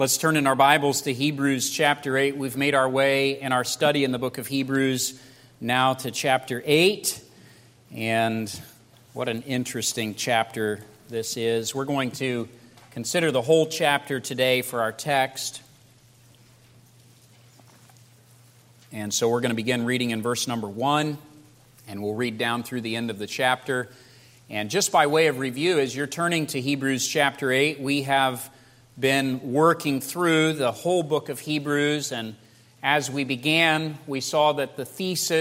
Let's turn in our Bibles to Hebrews chapter 8. We've made our way in our study in the book of Hebrews now to chapter 8. And what an interesting chapter this is. We're going to consider the whole chapter today for our text. And so we're going to begin reading in verse number 1, and we'll read down through the end of the chapter. And just by way of review, as you're turning to Hebrews chapter 8, we have been working through the whole book of Hebrews, and as we began, we saw that the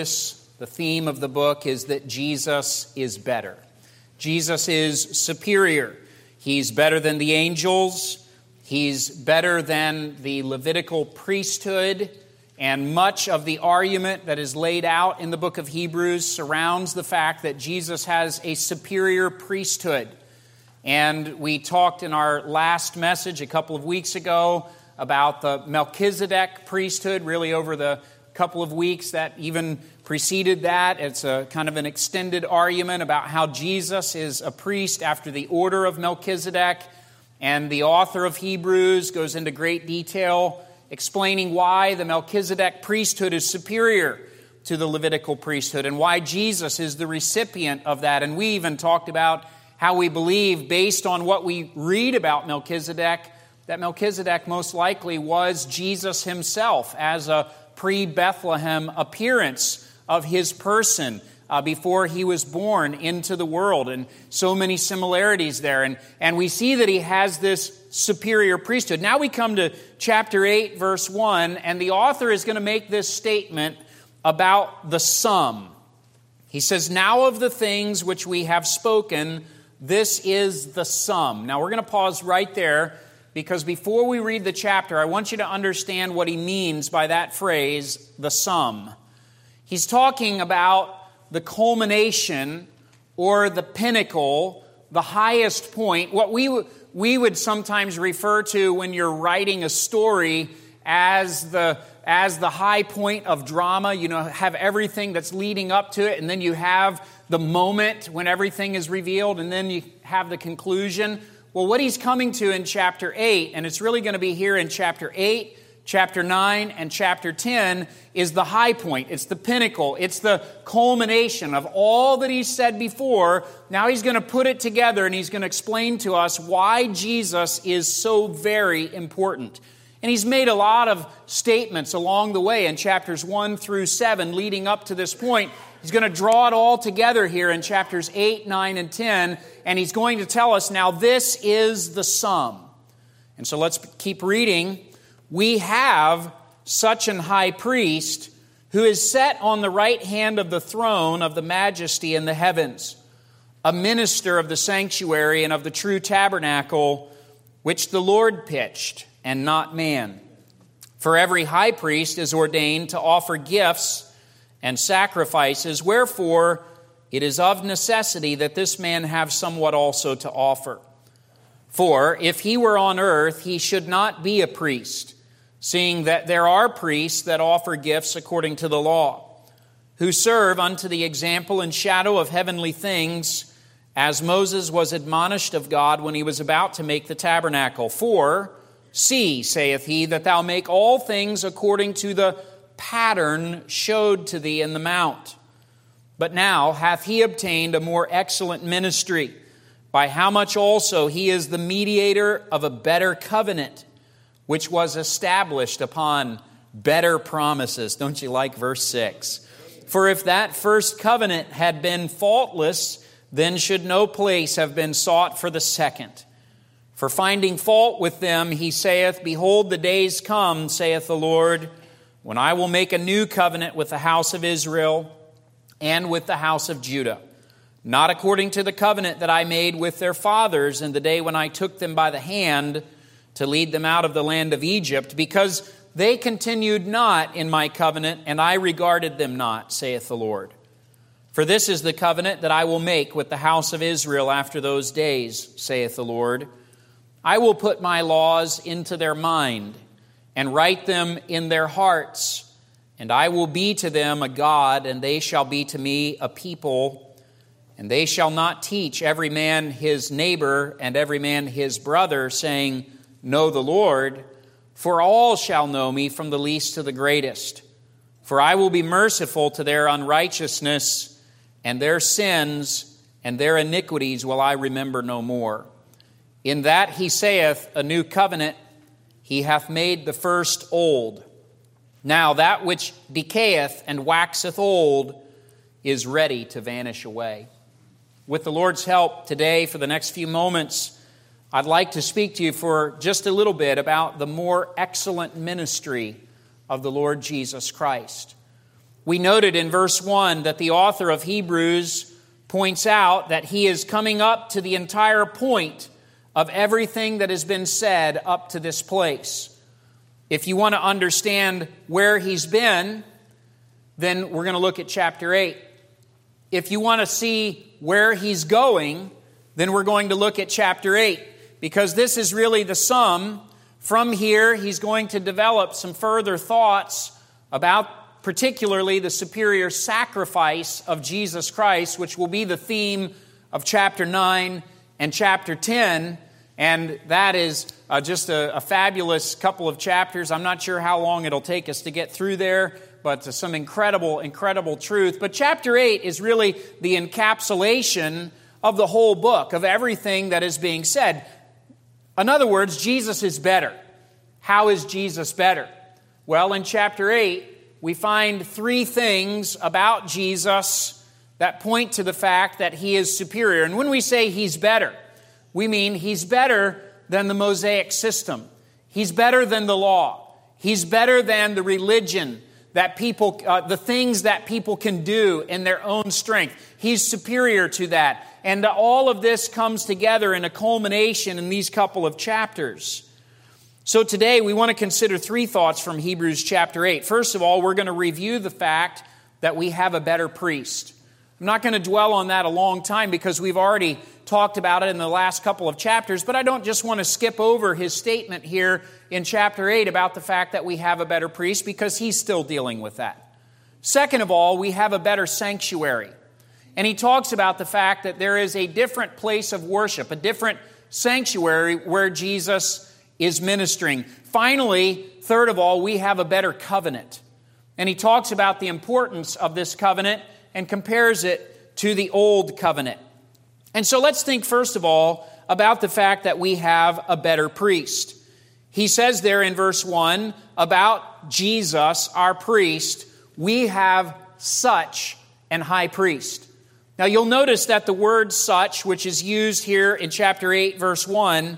theme of the book is that Jesus is better. Jesus is superior. He's better than the angels. He's better than the Levitical priesthood, and much of the argument that is laid out in the book of Hebrews surrounds the fact that Jesus has a superior priesthood. And we talked in our last message a couple of weeks ago about the Melchizedek priesthood, really over the couple of weeks that even preceded that. It's a kind of an extended argument about how Jesus is a priest after the order of Melchizedek. And the author of Hebrews goes into great detail explaining why the Melchizedek priesthood is superior to the Levitical priesthood and why Jesus is the recipient of that. And we even talked about how we believe, based on what we read about Melchizedek, that Melchizedek most likely was Jesus himself as a pre-Bethlehem appearance of his person before he was born into the world. And so many similarities there. And we see that he has this superior priesthood. Now we come to chapter 8, verse 1, and the author is going to make this statement about the sum. He says, "Now of the things which we have spoken, this is the sum." Now we're going to pause right there, because before we read the chapter, I want you to understand what he means by that phrase, the sum. He's talking about the culmination or the pinnacle, the highest point, what we would sometimes refer to when you're writing a story as the high point of drama. You know, have everything that's leading up to it, and then you have the moment when everything is revealed, and then you have the conclusion. Well, what he's coming to in chapter 8, and it's really going to be here in chapter 8, chapter 9, and chapter 10, is the high point. It's the pinnacle. It's the culmination of all that he said before. Now he's going to put it together, and he's going to explain to us why Jesus is so very important. And he's made a lot of statements along the way in chapters 1 through 7 leading up to this point. He's going to draw it all together here in chapters 8, 9, and 10, and he's going to tell us, now this is the sum. And so let's keep reading. "We have such an high priest who is set on the right hand of the throne of the majesty in the heavens, a minister of the sanctuary and of the true tabernacle, which the Lord pitched, and not man. For every high priest is ordained to offer gifts and sacrifices, wherefore it is of necessity that this man have somewhat also to offer. For if he were on earth, he should not be a priest, seeing that there are priests that offer gifts according to the law, who serve unto the example and shadow of heavenly things, as Moses was admonished of God when he was about to make the tabernacle. For, see, saith he, that thou make all things according to the pattern showed to thee in the mount. But now hath he obtained a more excellent ministry, by how much also he is the mediator of a better covenant, which was established upon better promises." Don't you like verse 6? "For if that first covenant had been faultless, then should no place have been sought for the second. For finding fault with them, he saith, Behold, the days come, saith the Lord, when I will make a new covenant with the house of Israel and with the house of Judah, not according to the covenant that I made with their fathers in the day when I took them by the hand to lead them out of the land of Egypt, because they continued not in my covenant, and I regarded them not, saith the Lord. For this is the covenant that I will make with the house of Israel after those days, saith the Lord. I will put my laws into their mind, and write them in their hearts, and I will be to them a God, and they shall be to me a people. And they shall not teach every man his neighbor and every man his brother, saying, Know the Lord, For all shall know me, from the least to the greatest. For I will be merciful to their unrighteousness, and their sins and their iniquities will I remember no more. In that he saith, a new covenant, he hath made the first old. Now that which decayeth and waxeth old is ready to vanish away. With the Lord's help today, for the next few moments, I'd like to speak to you for just a little bit about the more excellent ministry of the Lord Jesus Christ. We noted in verse 1 that the author of Hebrews points out that he is coming up to the entire point of everything that has been said up to this place. If you want to understand where he's been, then we're going to look at chapter 8. If you want to see where he's going, then we're going to look at chapter 8. Because this is really the sum. From here, he's going to develop some further thoughts about particularly the superior sacrifice of Jesus Christ, which will be the theme of chapter 9 and chapter 10. And that is just a fabulous couple of chapters. I'm not sure how long it'll take us to get through there, but some incredible, incredible truth. But chapter 8 is really the encapsulation of the whole book, of everything that is being said. In other words, Jesus is better. How is Jesus better? Well, in chapter 8, we find three things about Jesus that point to the fact that he is superior. And when we say he's better, we mean he's better than the Mosaic system. He's better than the law. He's better than the religion that people, the things that people can do in their own strength. He's superior to that. And all of this comes together in a culmination in these couple of chapters. So today we want to consider three thoughts from Hebrews chapter 8. First of all, we're going to review the fact that we have a better priest. I'm not going to dwell on that a long time because we've already talked about it in the last couple of chapters, but I don't just want to skip over his statement here in chapter 8 about the fact that we have a better priest because he's still dealing with that. Second of all, we have a better sanctuary. And he talks about the fact that there is a different place of worship, a different sanctuary where Jesus is ministering. Finally, third of all, we have a better covenant. And he talks about the importance of this covenant and compares it to the old covenant. And so let's think first of all about the fact that we have a better priest. He says there in verse 1 about Jesus, our priest, we have such an high priest. Now you'll notice that the word such, which is used here in chapter 8, verse 1,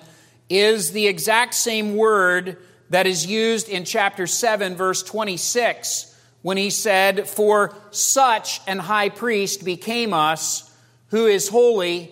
is the exact same word that is used in chapter 7, verse 26, when he said, for such an high priest became us, who is holy,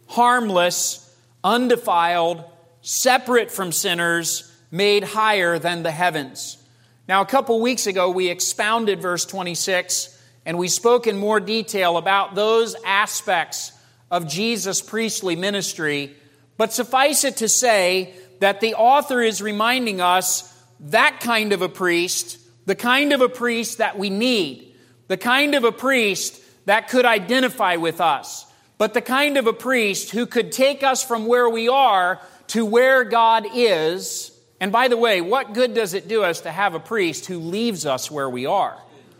harmless, undefiled, separate from sinners, made higher than the heavens. Now, a couple weeks ago, we expounded verse 26, and we spoke in more detail about those aspects of Jesus' priestly ministry. But suffice it to say that the author is reminding us that kind of a priest, the kind of a priest that we need, the kind of a priest that could identify with us, but the kind of a priest who could take us from where we are to where God is. And by the way, what good does it do us to have a priest who leaves us where we are?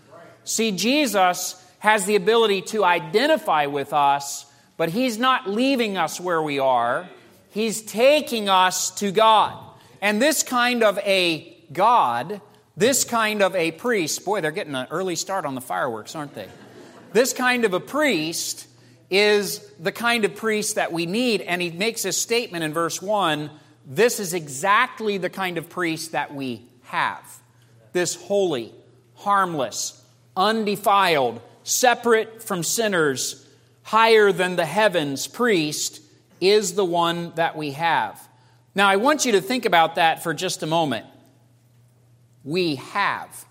See, Jesus has the ability to identify with us, but he's not leaving us where we are. He's taking us to God. And this kind of a God, this kind of a priest, boy, they're getting an early start on the fireworks, aren't they? This kind of a priest is the kind of priest that we need. And he makes a statement in verse 1, this is exactly the kind of priest that we have. This holy, harmless, undefiled, separate from sinners, higher than the heavens priest is the one that we have. Now, I want you to think about that for just a moment. We have.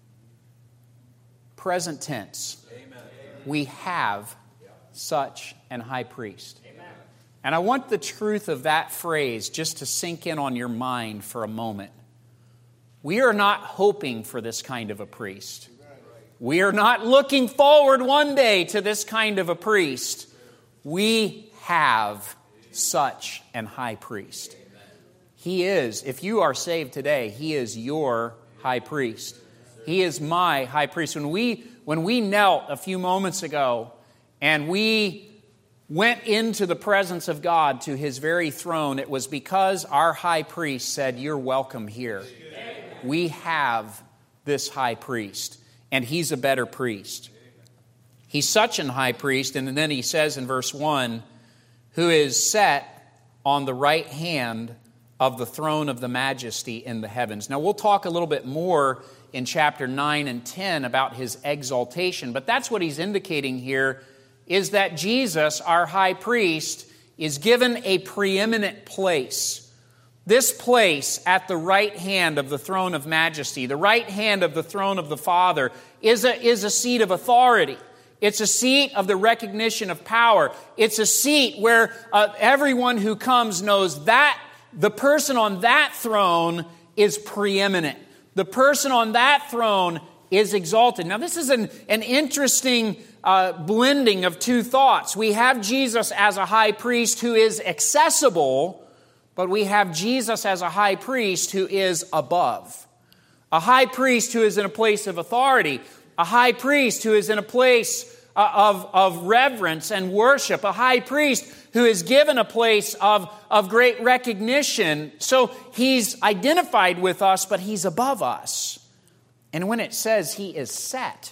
Present tense. Amen. We have such an high priest. Amen. And I want the truth of that phrase just to sink in on your mind for a moment. We are not hoping for this kind of a priest. We are not looking forward one day to this kind of a priest. We have such an high priest. He is, if you are saved today, He is your high priest. He is my high priest. When we knelt a few moments ago and we went into the presence of God to His very throne, it was because our high priest said, "You're welcome here." We have this high priest, and He's a better priest. He's such an high priest, and then He says in verse 1, who is set on the right hand of the throne of the majesty in the heavens. Now, we'll talk a little bit more in chapter 9 and 10 about His exaltation, but that's what He's indicating here, is that Jesus, our high priest, is given a preeminent place. This place at the right hand of the throne of majesty, the right hand of the throne of the Father, is a seat of authority. It's a seat of the recognition of power. It's a seat where everyone who comes knows that the person on that throne is preeminent. The person on that throne is exalted. Now, this is an interesting blending of two thoughts. We have Jesus as a high priest who is accessible, but we have Jesus as a high priest who is above. A high priest who is in a place of authority. A high priest who is in a place of reverence and worship. A high priest who is given a place of great recognition. So He's identified with us, but He's above us. And when it says He is set,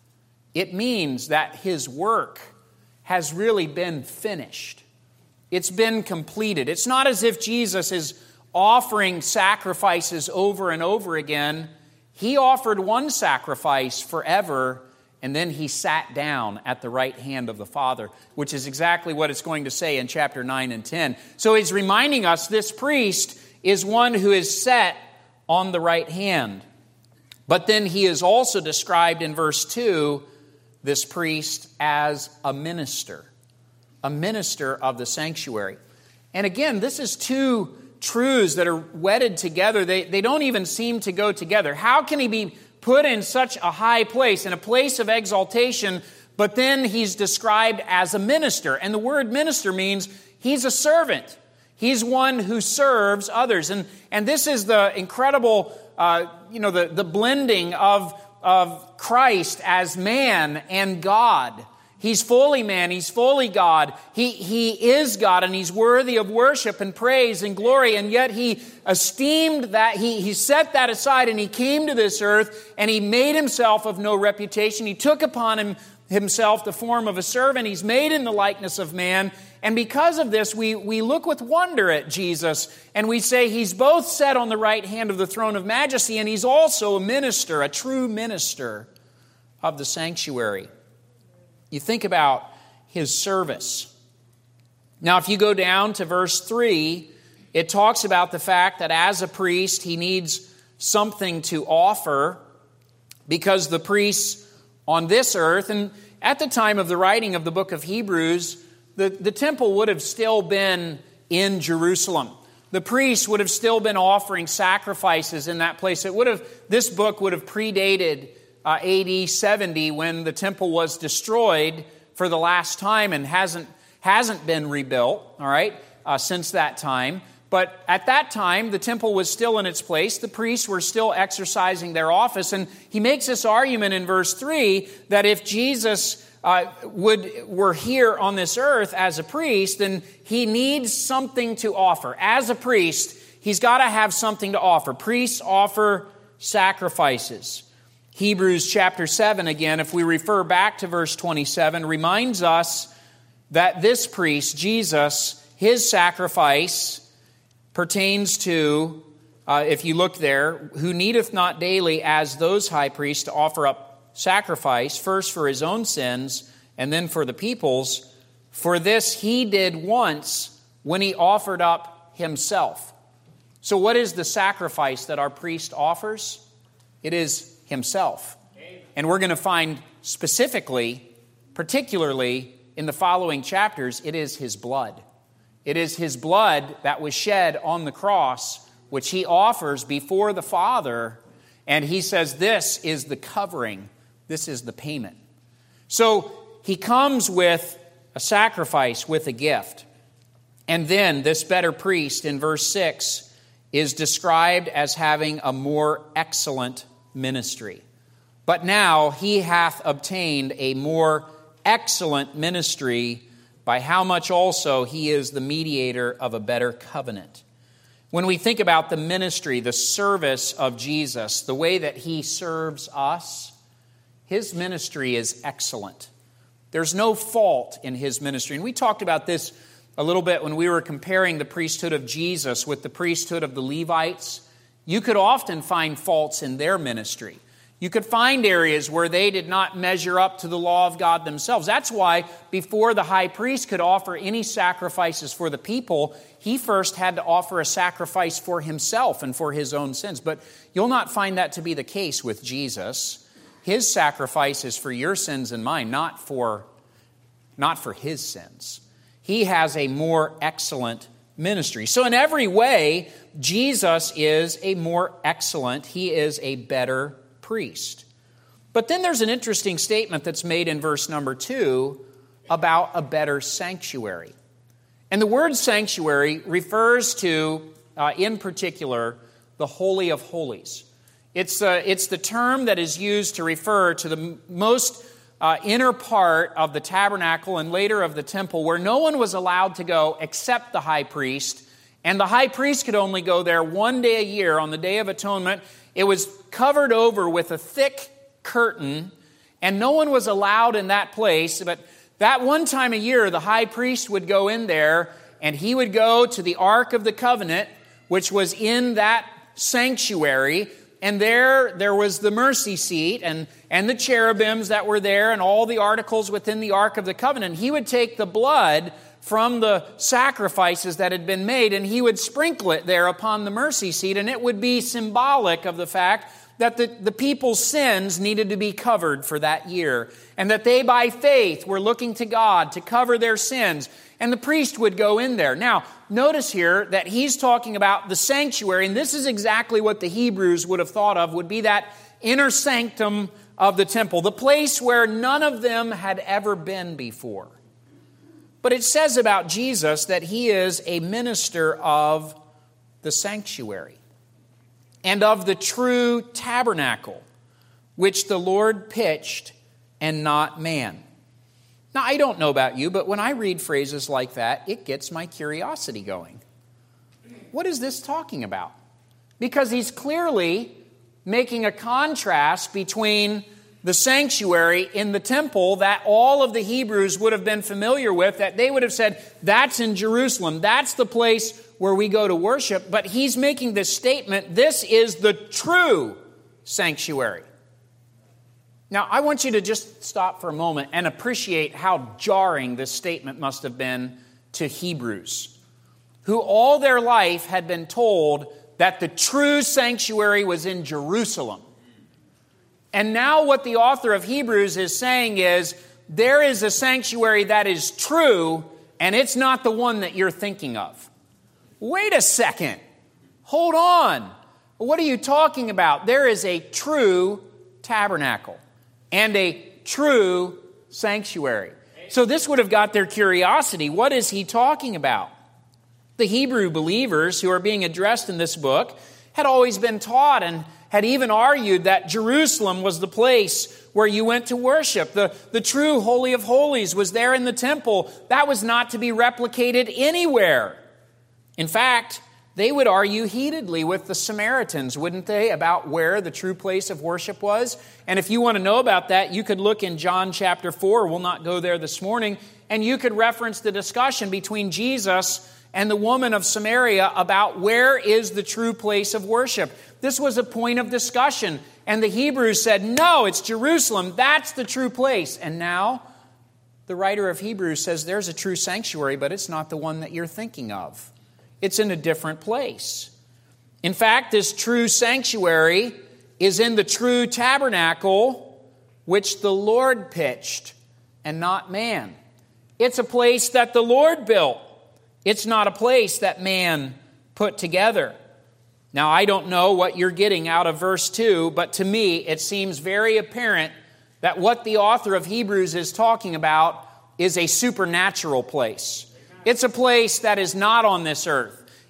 it means that His work has really been finished. It's been completed. It's not as if Jesus is offering sacrifices over and over again. He offered one sacrifice forever, and then He sat down at the right hand of the Father, which is exactly what it's going to say in chapter 9 and 10. So He's reminding us this priest is one who is set on the right hand. But then He is also described in verse 2, this priest, as a minister of the sanctuary. And again, this is two truths that are wedded together. They don't even seem to go together. How can He be put in such a high place, in a place of exaltation, but then He's described as a minister? And the word minister means He's a servant. He's one who serves others. And this is the incredible, the blending of Christ as man and God. He's fully man, He's fully God. He is God, and He's worthy of worship and praise and glory, and yet He esteemed that, He set that aside, and He came to this earth, and He made Himself of no reputation. He took upon Himself the form of a servant. He's made in the likeness of man, and because of this, we look with wonder at Jesus, and we say He's both set on the right hand of the throne of majesty, and He's also a minister, a true minister of the sanctuary. You think about His service. Now, if you go down to verse 3, it talks about the fact that as a priest, he needs something to offer, because the priests on this earth, and at the time of the writing of the book of Hebrews, the temple would have still been in Jerusalem. The priests would have still been offering sacrifices in that place. This book would have predated AD 70, when the temple was destroyed for the last time and hasn't been rebuilt, all right, since that time. But at that time, the temple was still in its place. The priests were still exercising their office. And he makes this argument in verse 3 that if Jesus were here on this earth as a priest, then He needs something to offer. As a priest, He's got to have something to offer. Priests offer sacrifices. Hebrews chapter 7, again, if we refer back to verse 27, reminds us that this priest, Jesus, His sacrifice pertains to, if you look there, who needeth not daily as those high priests to offer up sacrifice, first for His own sins and then for the people's. For this He did once when He offered up Himself. So what is the sacrifice that our priest offers? It is Himself. And we're going to find particularly in the following chapters, it is His blood. It is His blood that was shed on the cross, which He offers before the Father. And He says this is the covering. This is the payment. So He comes with a sacrifice, with a gift. And then this better priest in verse 6 is described as having a more excellent ministry. But now he hath obtained a more excellent ministry, by how much also he is the mediator of a better covenant. When we think about the ministry, the service of Jesus, the way that he serves us, his ministry is excellent. There's no fault in his ministry. And we talked about this a little bit when we were comparing the priesthood of Jesus with the priesthood of the Levites. You could often find faults in their ministry. You could find areas where they did not measure up to the law of God themselves. That's why before the high priest could offer any sacrifices for the people, he first had to offer a sacrifice for himself and for his own sins. But you'll not find that to be the case with Jesus. His sacrifice is for your sins and mine, not for his sins. He has a more excellent ministry. So in every way, Jesus is a more excellent, he is a better priest. But then there's an interesting statement that's made in verse number 2 about a better sanctuary. And the word sanctuary refers to, in particular, the Holy of Holies. It's the term that is used to refer to the most inner part of the tabernacle and later of the temple, where no one was allowed to go except the high priest. And the high priest could only go there one day a year on the Day of Atonement. It was covered over with a thick curtain, and no one was allowed in that place. But that one time a year, the high priest would go in there, and he would go to the Ark of the Covenant, which was in that sanctuary. And there was the mercy seat and the cherubims that were there and all the articles within the Ark of the Covenant. He would take the blood from the sacrifices that had been made, and he would sprinkle it there upon the mercy seat, and it would be symbolic of the fact that the people's sins needed to be covered for that year, and that they by faith were looking to God to cover their sins, and the priest would go in there. Now, notice here that he's talking about the sanctuary, and this is exactly what the Hebrews would have thought of, would be that inner sanctum of the temple, the place where none of them had ever been before. But it says about Jesus that he is a minister of the sanctuary and of the true tabernacle, which the Lord pitched and not man. Now, I don't know about you, but when I read phrases like that, it gets my curiosity going. What is this talking about? Because he's clearly making a contrast between the sanctuary in the temple that all of the Hebrews would have been familiar with, that they would have said, that's in Jerusalem, that's the place where we go to worship. But he's making this statement, this is the true sanctuary. Now, I want you to just stop for a moment and appreciate how jarring this statement must have been to Hebrews, who all their life had been told that the true sanctuary was in Jerusalem. And now what the author of Hebrews is saying is, there is a sanctuary that is true, and it's not the one that you're thinking of. Wait a second. Hold on. What are you talking about? There is a true tabernacle and a true sanctuary. So this would have got their curiosity. What is he talking about? The Hebrew believers who are being addressed in this book had always been taught and had even argued that Jerusalem was the place where you went to worship. The true Holy of Holies was there in the temple. That was not to be replicated anywhere. In fact, they would argue heatedly with the Samaritans, wouldn't they, about where the true place of worship was? And if you want to know about that, you could look in John chapter 4. We'll not go there this morning. And you could reference the discussion between Jesus and the woman of Samaria about where is the true place of worship. This was a point of discussion. And the Hebrews said, no, it's Jerusalem. That's the true place. And now the writer of Hebrews says there's a true sanctuary, but it's not the one that you're thinking of. It's in a different place. In fact, this true sanctuary is in the true tabernacle which the Lord pitched and not man. It's a place that the Lord built. It's not a place that man put together. Now, I don't know what you're getting out of verse 2, but to me, it seems very apparent that what the author of Hebrews is talking about is a supernatural place. It's a place that is not on this earth.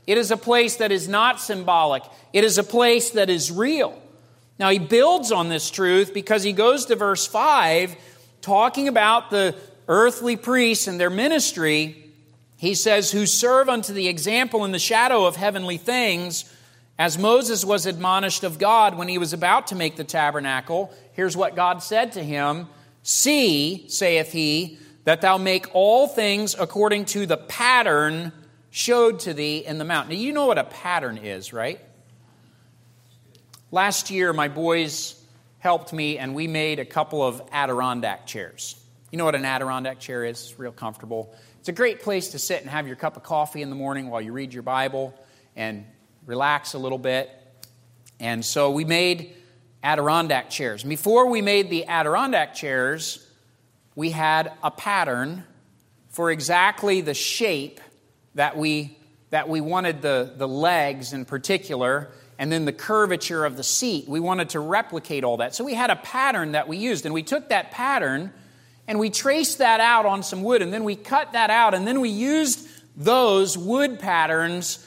It is a place that is not symbolic. It is a place that is real. Now, he builds on this truth because he goes to verse 5, talking about the earthly priests and their ministry. He says, who serve unto the example in the shadow of heavenly things, as Moses was admonished of God when he was about to make the tabernacle. Here's what God said to him. See, saith he, that thou make all things according to the pattern showed to thee in the mount. Now, you know what a pattern is, right? Last year, my boys helped me, and we made a couple of Adirondack chairs. You know what an Adirondack chair is? It's real comfortable. It's a great place to sit and have your cup of coffee in the morning while you read your Bible and relax a little bit. And so we made Adirondack chairs. Before we made the Adirondack chairs, we had a pattern for exactly the shape that we wanted the legs in particular, and then the curvature of the seat. We wanted to replicate all that. So we had a pattern that we used, and we took that pattern and we traced that out on some wood, and then we cut that out, and then we used those wood patterns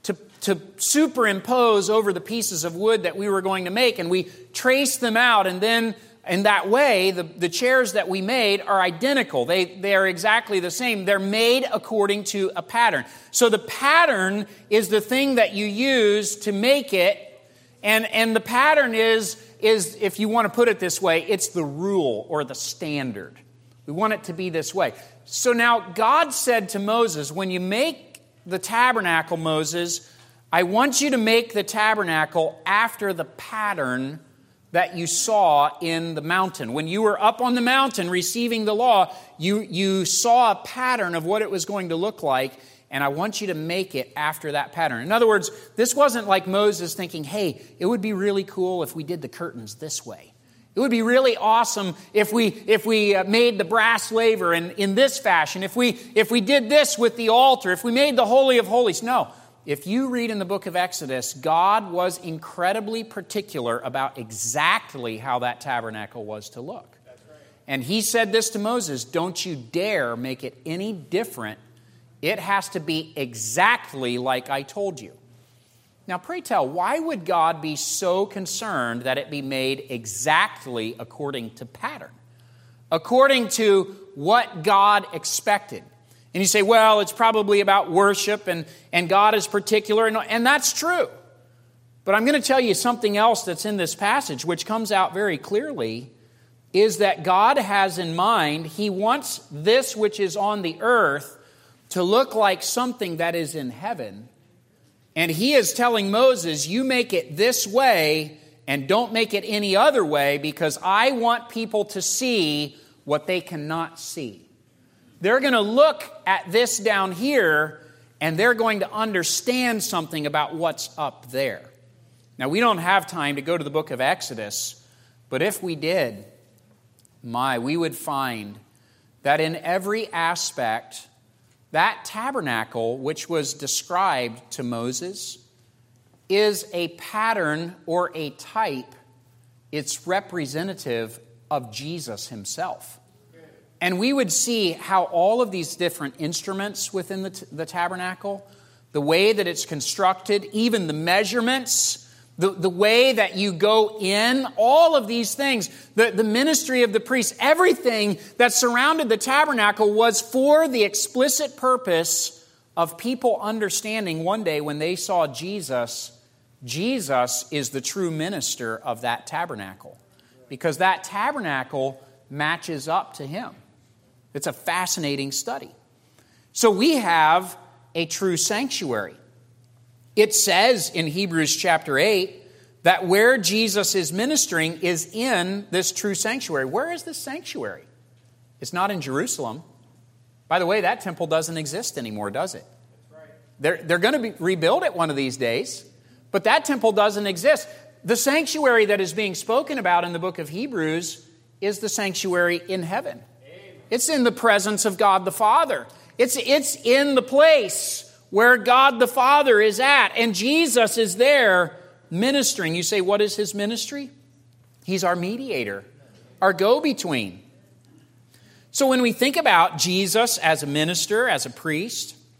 to superimpose over the pieces of wood that we were going to make, and we traced them out, and then in that way, the chairs that we made are identical. They are exactly the same. They're made according to a pattern. So the pattern is the thing that you use to make it, and the pattern is, if you want to put it this way, it's the rule or the standard. We want it to be this way. So now God said to Moses, when you make the tabernacle, Moses, I want you to make the tabernacle after the pattern that you saw in the mountain. When you were up on the mountain receiving the law, you saw a pattern of what it was going to look like, and I want you to make it after that pattern. In other words, this wasn't like Moses thinking, hey, it would be really cool if we did the curtains this way. It would be really awesome if we made the brass laver in this fashion, if we did this with the altar, if we made the Holy of Holies. No. If you read in the book of Exodus, God was incredibly particular about exactly how that tabernacle was to look. That's right. And he said this to Moses, don't you dare make it any different. It has to be exactly like I told you. Now, pray tell, why would God be so concerned that it be made exactly according to pattern? According to what God expected? And you say, well, it's probably about worship and God is particular, and that's true. But I'm going to tell you something else that's in this passage, which comes out very clearly, is that God has in mind, He wants this which is on the earth to look like something that is in heaven. And He is telling Moses, you make it this way and don't make it any other way, because I want people to see what they cannot see. They're going to look at this down here, and they're going to understand something about what's up there. Now, we don't have time to go to the book of Exodus, but if we did, we would find that in every aspect, that tabernacle, which was described to Moses, is a pattern or a type. It's representative of Jesus Himself. And we would see how all of these different instruments within the tabernacle, the way that it's constructed, even the measurements, the way that you go in, all of these things, the ministry of the priests, everything that surrounded the tabernacle was for the explicit purpose of people understanding one day when they saw Jesus, Jesus is the true minister of that tabernacle. Because that tabernacle matches up to Him. It's a fascinating study. So we have a true sanctuary. It says in Hebrews chapter 8 that where Jesus is ministering is in this true sanctuary. Where is this sanctuary? It's not in Jerusalem. By the way, that temple doesn't exist anymore, does it? That's right. They're going to rebuild it one of these days, but that temple doesn't exist. The sanctuary that is being spoken about in the book of Hebrews is the sanctuary in heaven. Amen. It's in the presence of God the Father. It's in the place where God the Father is at, and Jesus is there ministering. You say, what is His ministry? He's our mediator, our go-between. So when we think about Jesus as a minister, as a priest,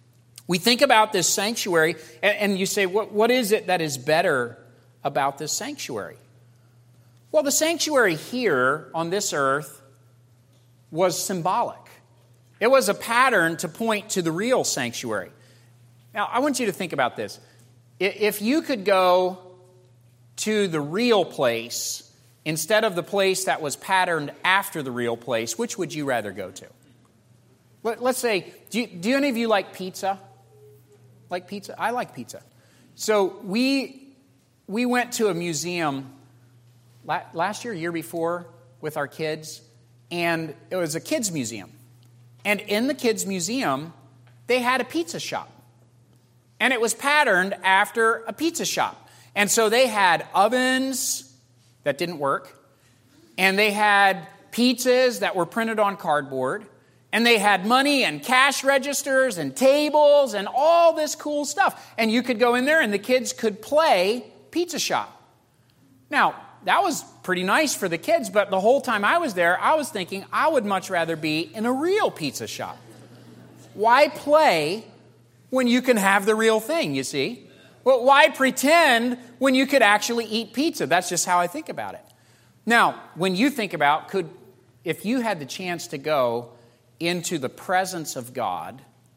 We think about this sanctuary, and you say, what is it that is better about this sanctuary? Well, the sanctuary here on this earth was symbolic. It was a pattern to point to the real sanctuary. Now, I want you to think about this. If you could go to the real place instead of the place that was patterned after the real place, which would you rather go to? Let's say, do any of you like pizza? Like pizza? I like pizza. So we went to a museum last year, year before, with our kids, and it was a kids museum. And in the kids museum, they had a pizza shop. And it was patterned after a pizza shop. And so they had ovens that didn't work, and they had pizzas that were printed on cardboard, and they had money and cash registers and tables and all this cool stuff. And you could go in there and the kids could play pizza shop. Now, that was pretty nice for the kids, but the whole time I was there, I was thinking I would much rather be in a real pizza shop. Why play when you can have the real thing, you see? Well, why pretend when you could actually eat pizza? That's just how I think about it. Now, when you think about, if you had the chance to go into the presence of God,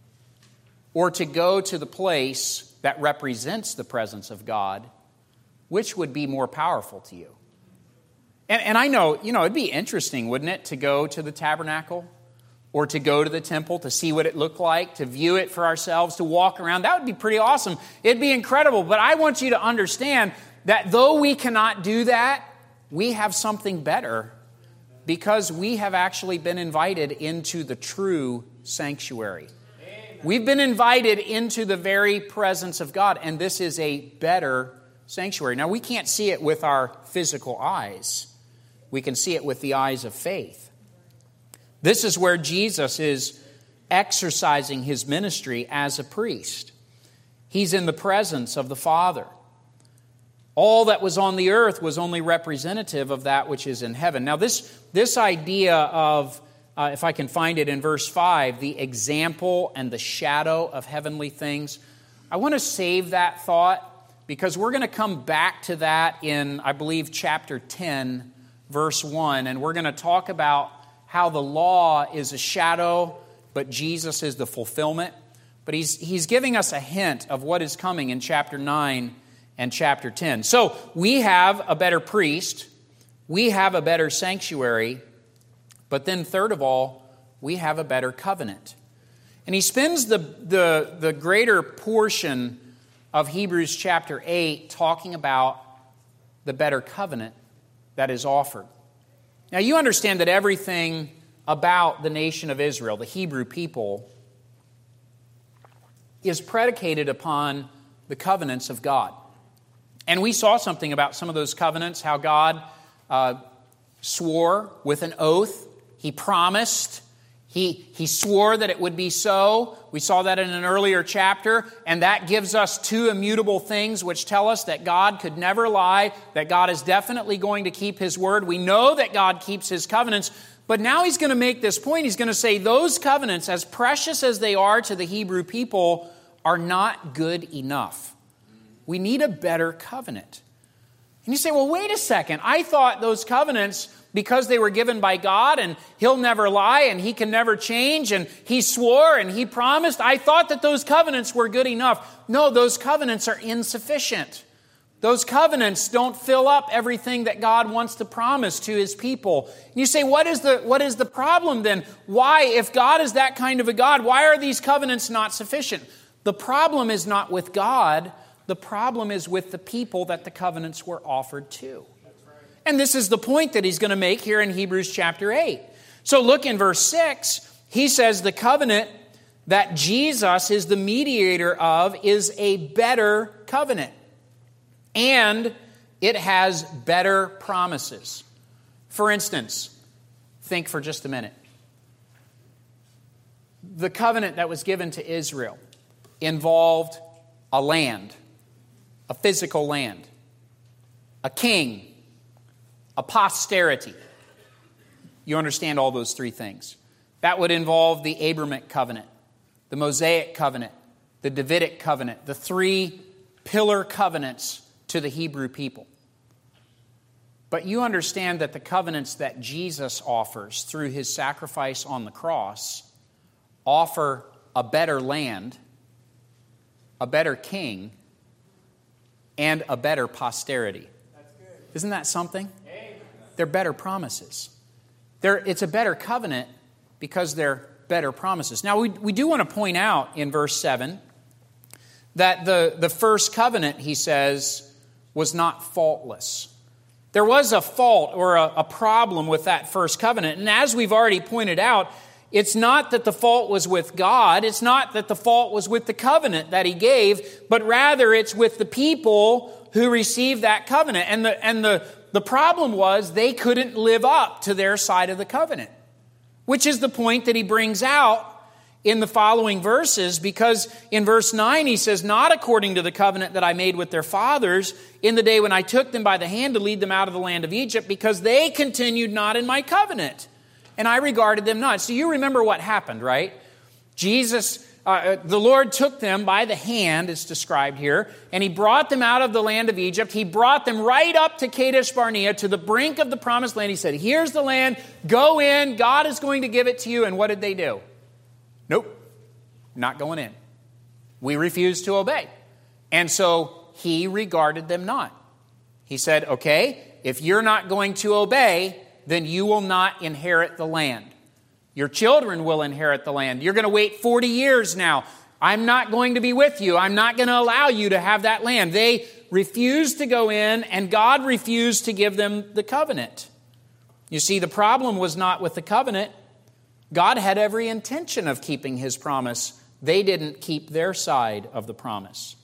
or to go to the place that represents the presence of God, which would be more powerful to you? And I know, it'd be interesting, wouldn't it, to go to the tabernacle or to go to the temple to see what it looked like, to view it for ourselves, to walk around. That would be pretty awesome. It'd be incredible. But I want you to understand that though we cannot do that, we have something better, because we have actually been invited into the true sanctuary. We've been invited into the very presence of God, and this is a better sanctuary. Now, we can't see it with our physical eyes. We can see it with the eyes of faith. This is where Jesus is exercising his ministry as a priest. He's in the presence of the Father. All that was on the earth was only representative of that which is in heaven. Now, this idea of, if I can find it in verse 5, the example and the shadow of heavenly things, I want to save that thought, because we're going to come back to that in, I believe, chapter 10, verse 1, and we're going to talk about how the law is a shadow, but Jesus is the fulfillment. But he's giving us a hint of what is coming in chapter 9 and chapter 10. So we have a better priest, we have a better sanctuary, but then third of all, we have a better covenant. And he spends the greater portion of Hebrews chapter 8 talking about the better covenant that is offered. Now you understand that everything about the nation of Israel, the Hebrew people, is predicated upon the covenants of God. And we saw something about some of those covenants, how God swore with an oath. He promised. He swore that it would be so. We saw that in an earlier chapter. And that gives us two immutable things which tell us that God could never lie, that God is definitely going to keep his word. We know that God keeps his covenants. But now he's going to make this point. He's going to say those covenants, as precious as they are to the Hebrew people, are not good enough. We need a better covenant. And you say, well, wait a second. I thought those covenants, because they were given by God and he'll never lie and he can never change and he swore and he promised, I thought that those covenants were good enough. No, those covenants are insufficient. Those covenants don't fill up everything that God wants to promise to his people. And you say, what is the problem then? Why, if God is that kind of a God, why are these covenants not sufficient? The problem is not with God. The problem is with the people that the covenants were offered to. And this is the point that he's going to make here in Hebrews chapter 8. So look in verse 6. He says the covenant that Jesus is the mediator of is a better covenant. And it has better promises. For instance, think for just a minute. The covenant that was given to Israel involved a land, a physical land, a king, a posterity. You understand all those three things. That would involve the Abrahamic covenant, the Mosaic covenant, the Davidic covenant, the 3 pillar covenants to the Hebrew people. But you understand that the covenants that Jesus offers through his sacrifice on the cross offer a better land, a better king, and a better posterity. Isn't that something? They're better promises. It's a better covenant because they're better promises. Now, we do want to point out in verse 7 that the first covenant, he says, was not faultless. There was a fault or a problem with that first covenant. And as we've already pointed out, it's not that the fault was with God. It's not that the fault was with the covenant that he gave, but rather it's with the people who received that covenant. And the problem was they couldn't live up to their side of the covenant, which is the point that he brings out in the following verses, because in verse 9 he says, not according to the covenant that I made with their fathers in the day when I took them by the hand to lead them out of the land of Egypt, because they continued not in my covenant, and I regarded them not. So you remember what happened, right? The Lord took them by the hand, it's described here, and he brought them out of the land of Egypt. He brought them right up to Kadesh Barnea, to the brink of the promised land. He said, here's the land, go in, God is going to give it to you. And what did they do? Nope, not going in. We refused to obey. And so he regarded them not. He said, okay, if you're not going to obey, then you will not inherit the land. Your children will inherit the land. You're going to wait 40 years now. I'm not going to be with you. I'm not going to allow you to have that land. They refused to go in, and God refused to give them the covenant. You see, the problem was not with the covenant. God had every intention of keeping his promise. They didn't keep their side of the promise.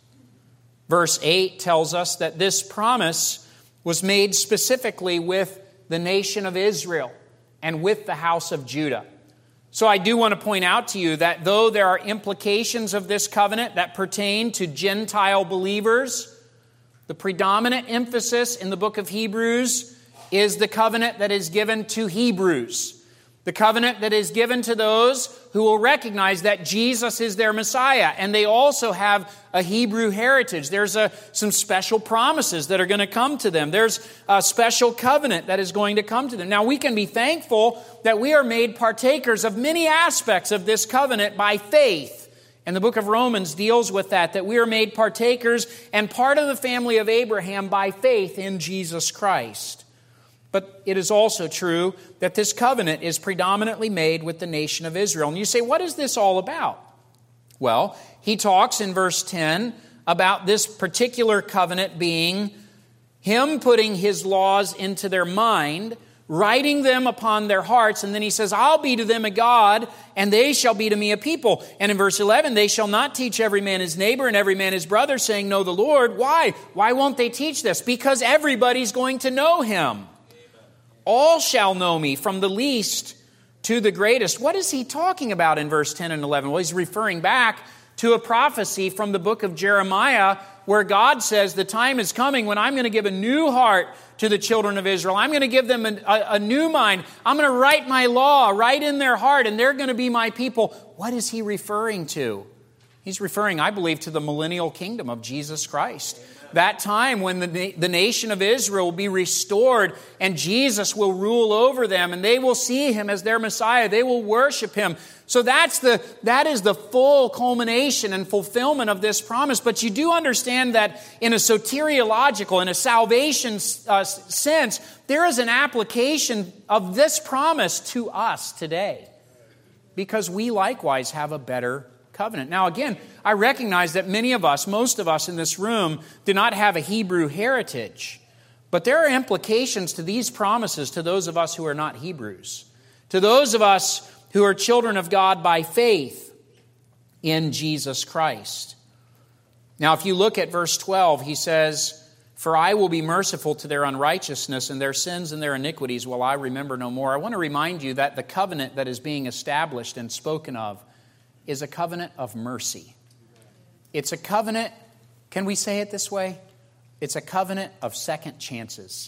Verse 8 tells us that this promise was made specifically with the nation of Israel and with the house of Judah. So I do want to point out to you that though there are implications of this covenant that pertain to Gentile believers, the predominant emphasis in the book of Hebrews is the covenant that is given to Hebrews. The covenant that is given to those who will recognize that Jesus is their Messiah. And they also have a Hebrew heritage. There's some special promises that are going to come to them. There's a special covenant that is going to come to them. Now, we can be thankful that we are made partakers of many aspects of this covenant by faith. And the book of Romans deals with that we are made partakers and part of the family of Abraham by faith in Jesus Christ. But it is also true that this covenant is predominantly made with the nation of Israel. And you say, what is this all about? Well, he talks in verse 10 about this particular covenant being him putting his laws into their mind, writing them upon their hearts, and then he says, I'll be to them a God, and they shall be to me a people. And in verse 11, they shall not teach every man his neighbor and every man his brother, saying, know the Lord. Why? Why won't they teach this? Because everybody's going to know him. All shall know me, from the least to the greatest. What is he talking about in verse 10 and 11? Well, he's referring back to a prophecy from the book of Jeremiah, where God says, the time is coming when I'm going to give a new heart to the children of Israel. I'm going to give them a new mind. I'm going to write my law right in their heart, and they're going to be my people. What is he referring to? He's referring, I believe, to the millennial kingdom of Jesus Christ. That time when the nation of Israel will be restored and Jesus will rule over them and they will see him as their Messiah. They will worship him. So that is the full culmination and fulfillment of this promise. But you do understand that in a soteriological, in a salvation sense, there is an application of this promise to us today, because we likewise have a better covenant. Now again, I recognize that many of us, most of us in this room, do not have a Hebrew heritage. But there are implications to these promises to those of us who are not Hebrews, to those of us who are children of God by faith in Jesus Christ. Now, if you look at verse 12, he says, for I will be merciful to their unrighteousness, and their sins and their iniquities will I remember no more. I want to remind you that the covenant that is being established and spoken of is a covenant of mercy. It's a covenant, can we say it this way? It's a covenant of second chances.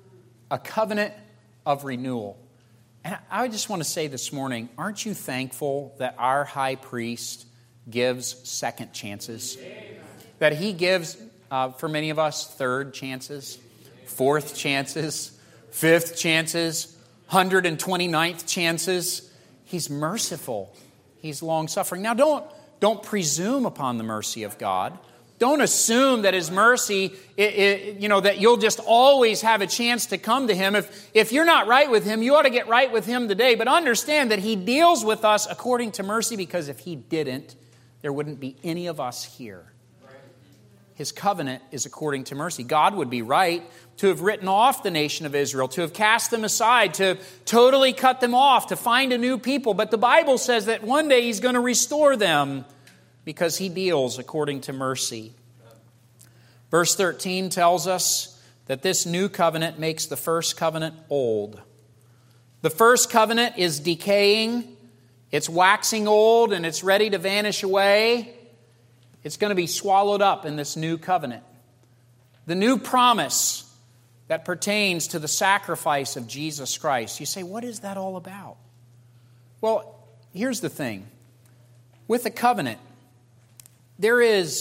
A covenant of renewal. And I just want to say this morning, aren't you thankful that our high priest gives second chances. That He gives, for many of us, third chances, fourth chances, fifth chances, 129th chances. He's merciful. He's long-suffering. Now, don't presume upon the mercy of God. Don't assume that His mercy, that you'll just always have a chance to come to Him. If you're not right with Him, you ought to get right with Him today. But understand that He deals with us according to mercy, because if He didn't, there wouldn't be any of us here. His covenant is according to mercy. God would be right to have written off the nation of Israel, to have cast them aside, to totally cut them off, to find a new people. But the Bible says that one day He's going to restore them because He deals according to mercy. Verse 13 tells us that this new covenant makes the first covenant old. The first covenant is decaying, it's waxing old, and it's ready to vanish away. It's going to be swallowed up in this new covenant. The new promise that pertains to the sacrifice of Jesus Christ. You say, what is that all about? Well, here's the thing. With a covenant, there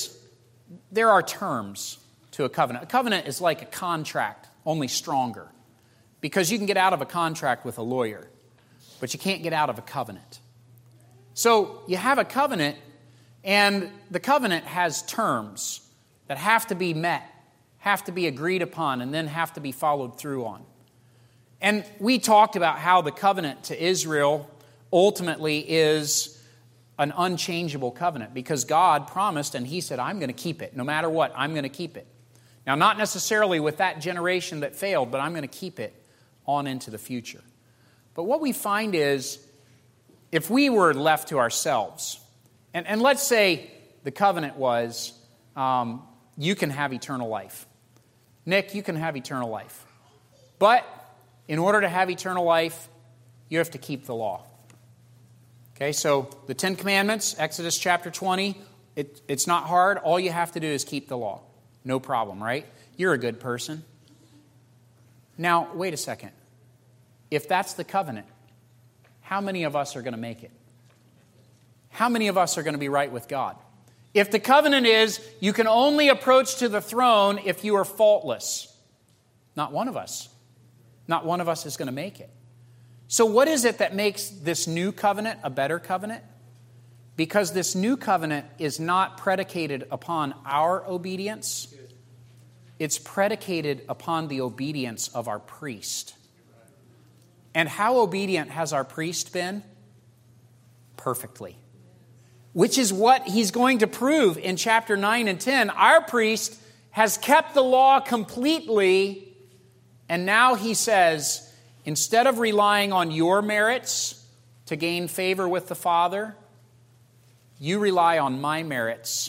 are terms to a covenant. A covenant is like a contract, only stronger. Because you can get out of a contract with a lawyer, but you can't get out of a covenant. So you have a covenant, and the covenant has terms that have to be met, have to be agreed upon, and then have to be followed through on. And we talked about how the covenant to Israel ultimately is an unchangeable covenant, because God promised and He said, I'm going to keep it. No matter what, I'm going to keep it. Now, not necessarily with that generation that failed, but I'm going to keep it on into the future. But what we find is, if we were left to ourselves, and let's say the covenant was, you can have eternal life. Nick, you can have eternal life. But in order to have eternal life, you have to keep the law. Okay, so the Ten Commandments, Exodus chapter 20, it's not hard. All you have to do is keep the law. No problem, right? You're a good person. Now, wait a second. If that's the covenant, how many of us are going to make it? How many of us are going to be right with God? If the covenant is, you can only approach to the throne if you are faultless, not one of us. Not one of us is going to make it. So what is it that makes this new covenant a better covenant? Because this new covenant is not predicated upon our obedience. It's predicated upon the obedience of our priest. And how obedient has our priest been? Perfectly. Which is what he's going to prove in chapter 9 and 10. Our priest has kept the law completely, and now he says, instead of relying on your merits to gain favor with the Father, you rely on my merits.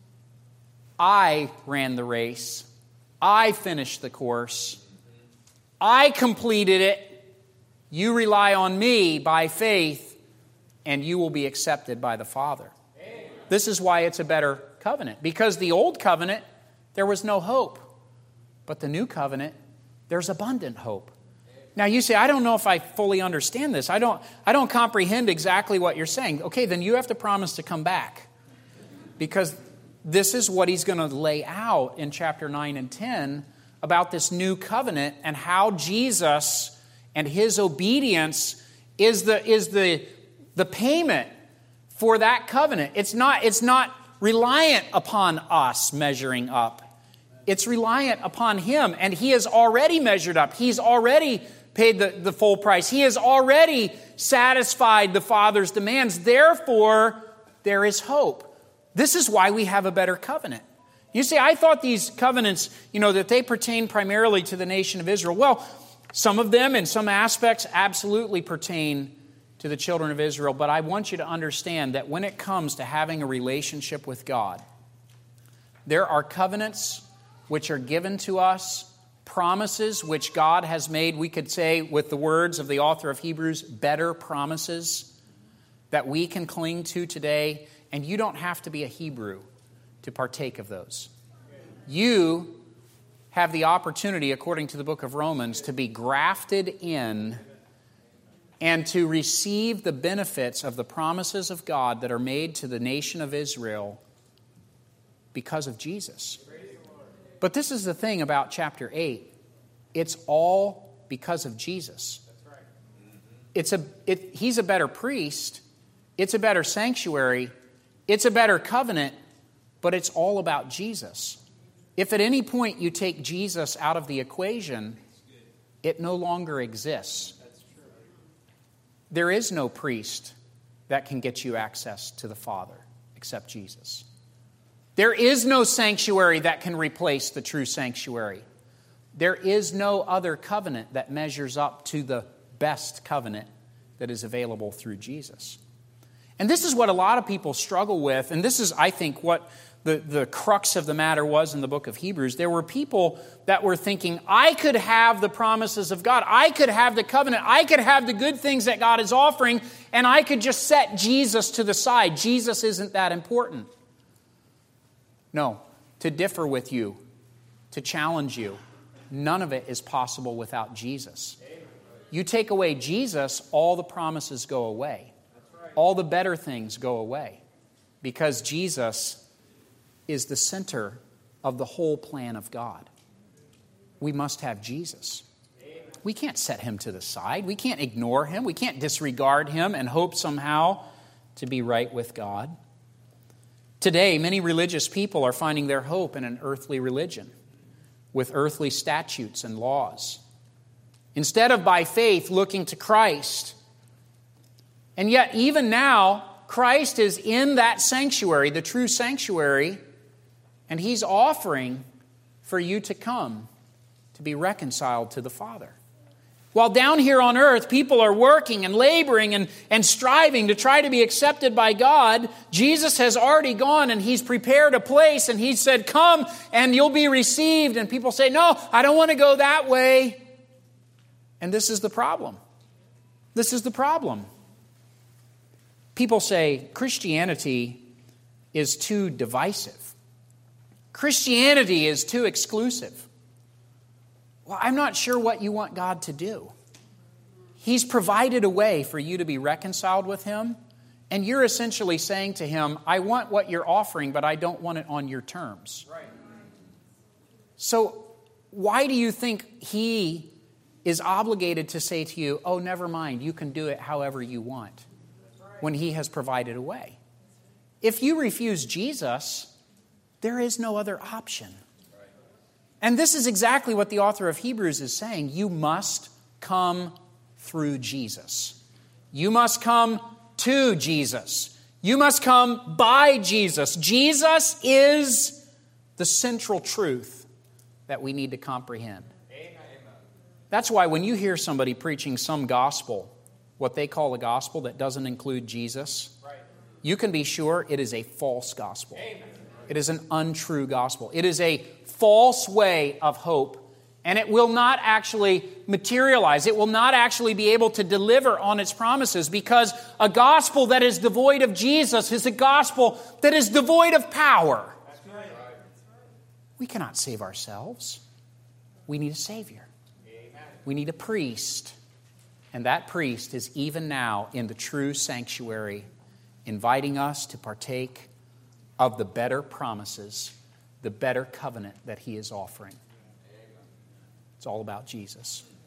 I ran the race. I finished the course. I completed it. You rely on me by faith, and you will be accepted by the Father. Amen. This is why it's a better covenant. Because the old covenant, there was no hope. But the new covenant, there's abundant hope. Now you say, I don't know if I fully understand this. I don't comprehend exactly what you're saying. Okay, then you have to promise to come back. Because this is what he's going to lay out in chapter 9 and 10 about this new covenant and how Jesus and His obedience is the payment for that covenant. It's not reliant upon us measuring up. It's reliant upon Him, and He has already measured up. He's already paid the full price. He has already satisfied the Father's demands. Therefore, there is hope. This is why we have a better covenant. You say, I thought these covenants, that they pertain primarily to the nation of Israel. Well, some of them in some aspects absolutely pertain to the children of Israel. But I want you to understand that when it comes to having a relationship with God, there are covenants which are given to us, promises which God has made, we could say with the words of the author of Hebrews, better promises that we can cling to today. And you don't have to be a Hebrew to partake of those. You have the opportunity, according to the book of Romans, to be grafted in and to receive the benefits of the promises of God that are made to the nation of Israel because of Jesus. But this is the thing about chapter 8. It's all because of Jesus. He's a better priest. It's a better sanctuary. It's a better covenant. But it's all about Jesus. If at any point you take Jesus out of the equation, it no longer exists. There is no priest that can get you access to the Father except Jesus. There is no sanctuary that can replace the true sanctuary. There is no other covenant that measures up to the best covenant that is available through Jesus. And this is what a lot of people struggle with, and this is, I think, what the crux of the matter was in the book of Hebrews. There were people that were thinking, I could have the promises of God. I could have the covenant. I could have the good things that God is offering, and I could just set Jesus to the side. Jesus isn't that important. No, to differ with you, to challenge you, none of it is possible without Jesus. You take away Jesus, all the promises go away. All the better things go away. Because Jesus is the center of the whole plan of God. We must have Jesus. We can't set him to the side. We can't ignore him. We can't disregard him and hope somehow to be right with God. Today, many religious people are finding their hope in an earthly religion with earthly statutes and laws, instead of by faith looking to Christ. And yet, even now, Christ is in that sanctuary, the true sanctuary, and he's offering for you to come to be reconciled to the Father. While down here on earth, people are working and laboring and striving to try to be accepted by God, Jesus has already gone and he's prepared a place and he said, come and you'll be received. And people say, no, I don't want to go that way. And this is the problem. This is the problem. People say Christianity is too divisive. Christianity is too exclusive. Well, I'm not sure what you want God to do. He's provided a way for you to be reconciled with him, and you're essentially saying to him, I want what you're offering, but I don't want it on your terms. Right. So why do you think he is obligated to say to you, oh, never mind, you can do it however you want, when he has provided a way? If you refuse Jesus, there is no other option. And this is exactly what the author of Hebrews is saying. You must come through Jesus. You must come to Jesus. You must come by Jesus. Jesus is the central truth that we need to comprehend. Amen. That's why when you hear somebody preaching some gospel, what they call a gospel that doesn't include Jesus, you can be sure it is a false gospel. Amen. It is an untrue gospel. It is a false way of hope, and it will not actually materialize. It will not actually be able to deliver on its promises, because a gospel that is devoid of Jesus is a gospel that is devoid of power. We cannot save ourselves. We need a Savior. We need a priest. And that priest is even now in the true sanctuary, inviting us to partake of the better promises, the better covenant that he is offering. It's all about Jesus.